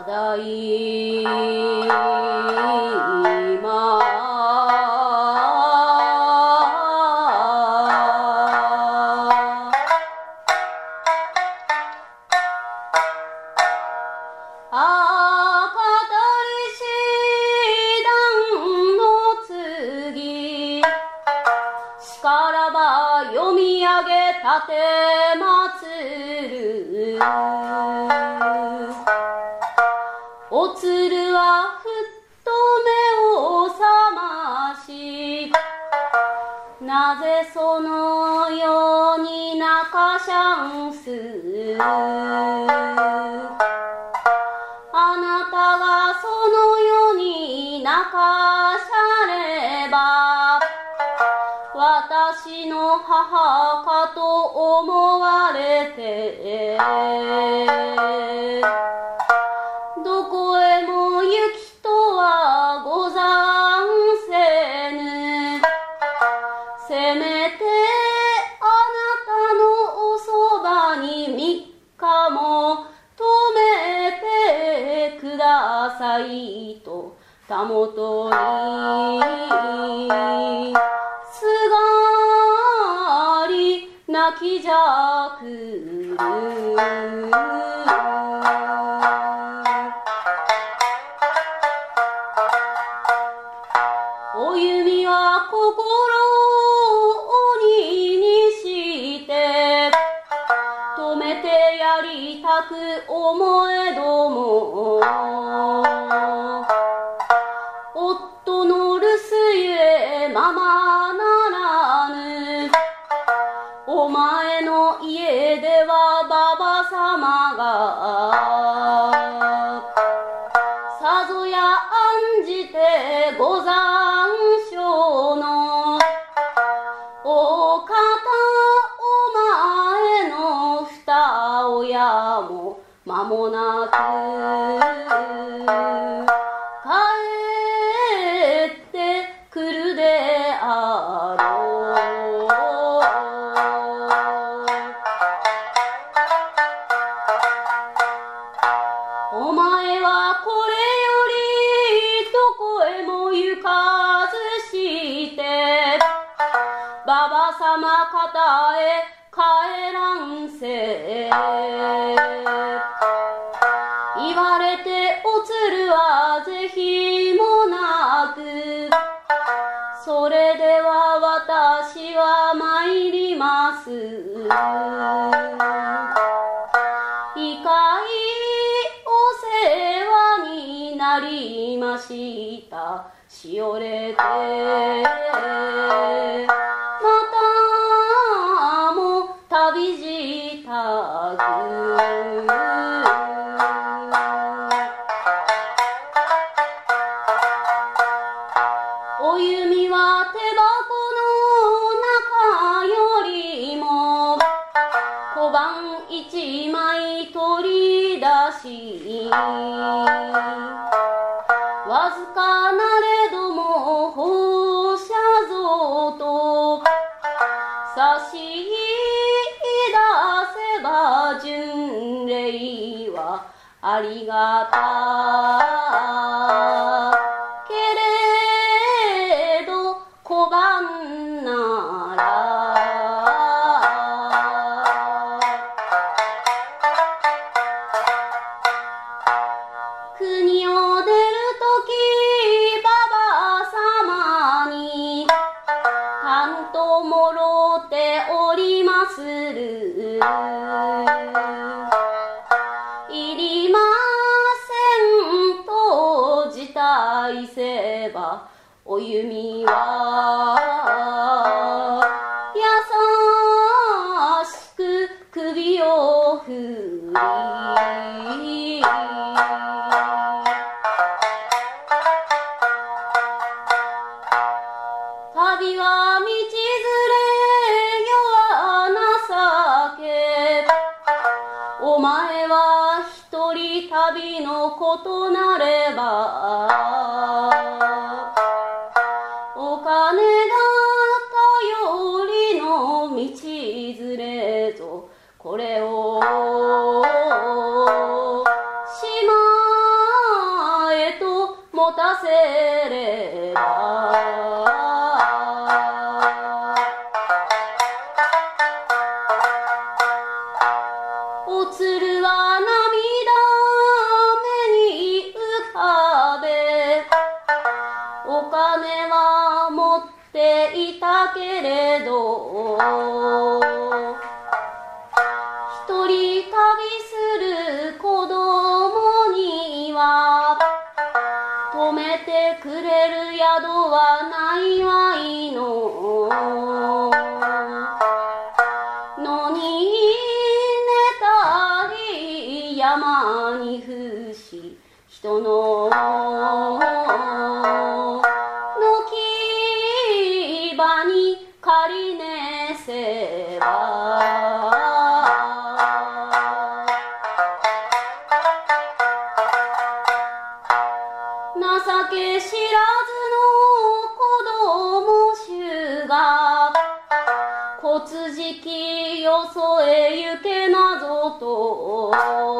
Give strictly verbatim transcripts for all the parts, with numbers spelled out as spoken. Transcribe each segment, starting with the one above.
だいましからば読み上げたてまつるおつるはふっと目を覚ましなぜそのように泣かしゃんすあなたがそのように泣かしゃれば私の母かと思われてどこへも行きとはござんせぬせめてあなたのおそばにみっかも止めてくださいとたもとにすがり泣きじゃくるお弓は心を鬼にして止めてやりたく思えども夫の留守ゆえままならぬお前の家ではばばさまがさぞや案じてござんしょうのお方お前の二親も間もなく帰ってくるであろうお前はこれよりどこへも行かずしてばばさま方へ帰らんせ言われておつるは是非もなくそれでは私は参りますいかいお世話になりましたしおれてまたも旅支度お弓は手箱の中よりも小判一枚取り出しわずかなれども放射像と差し出せば巡礼はありがたけれど小判なら国を出るときばばさまにたんともろておりまするいりませんと辞退せばお弓は優しく首を振り旅は道連れ世は情けお前は一人旅のことなればお金が頼りの道連れぞこれをしま持たせればお鶴は涙目に浮かべお金は持っていたけれど一人旅する子供には泊めてくれる宿はないわいの野に寝たり山に伏し人の軒場に借り寝せば情け知らずの子供衆が小辻よそへ行けなぞと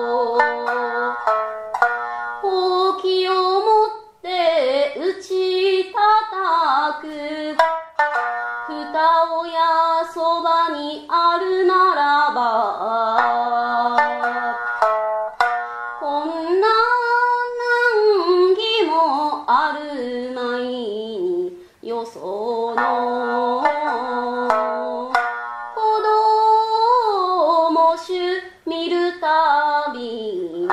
ほうきを持って打ち叩く二親そばにあるならばこんな難儀もあるまいによその子供衆見るたびに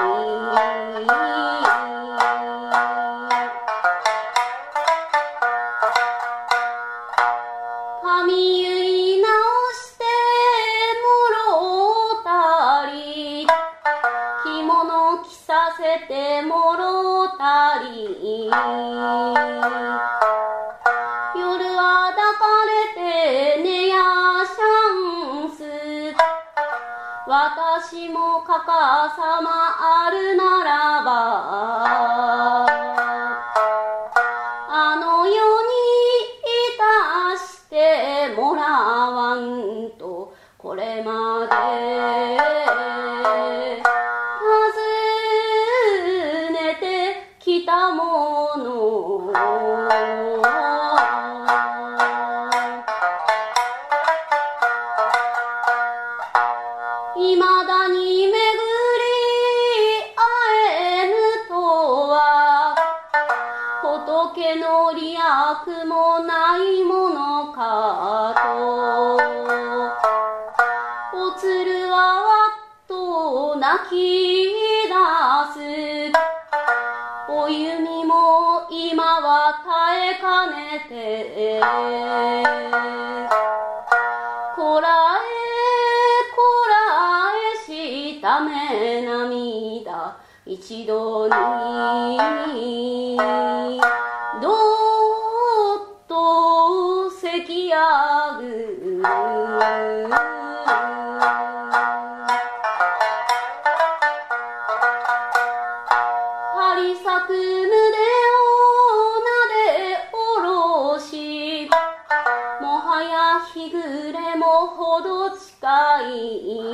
髪結い直してもろうたり着物着させてもろうたり夜は抱かれて寝やシャンス私もかかさまあるならばあの世にいたしてもらわんとこれまで尋ねてきたものいまだに巡り会えぬとは仏の利益もないものかとお鶴はわっと泣き出すお弓も今は耐えかねてこらえこらえしため涙一度にどっとせきやぐ張り裂く胸をなでおろしもはや日暮れもほど近い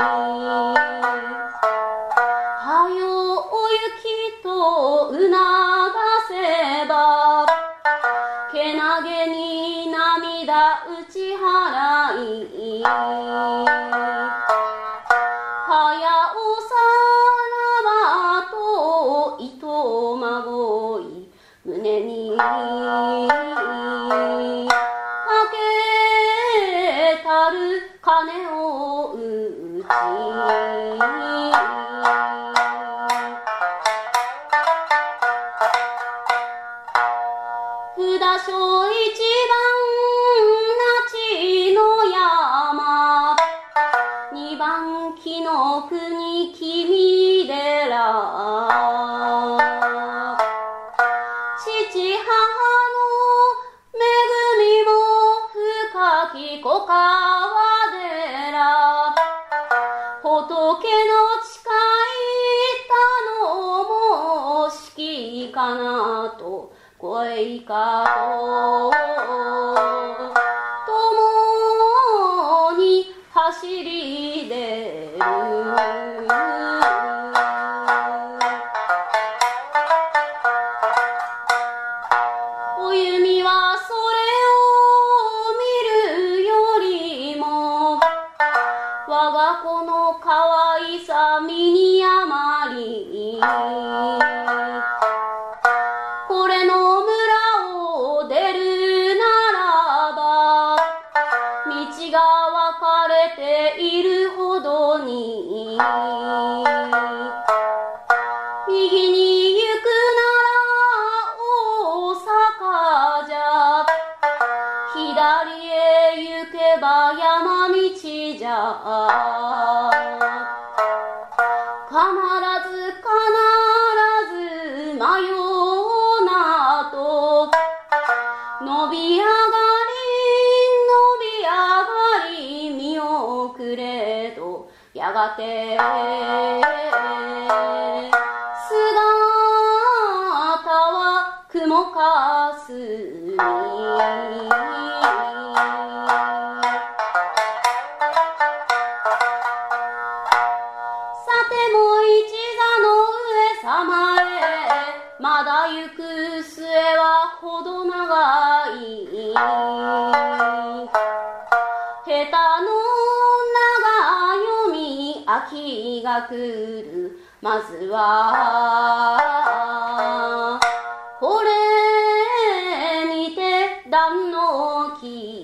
はよお雪と促せばけなげに涙打ち払いはやおさらばといとまごい胸にかけたる鐘を打ち札所一番那智の山二番紀の国君寺父母の恵みも深き小川寺仏の誓いたのも式かなと声いかと共に走り出るているほどに右に行くなら大阪じゃ左へ行けば山道じゃ必ず必ず真夜なと伸び上がり伸び上がり見送れどやがて姿は雲かすみさても一座の上様へまだ行く末はほど長い下手の長読み秋が来るまずはこれにて断の木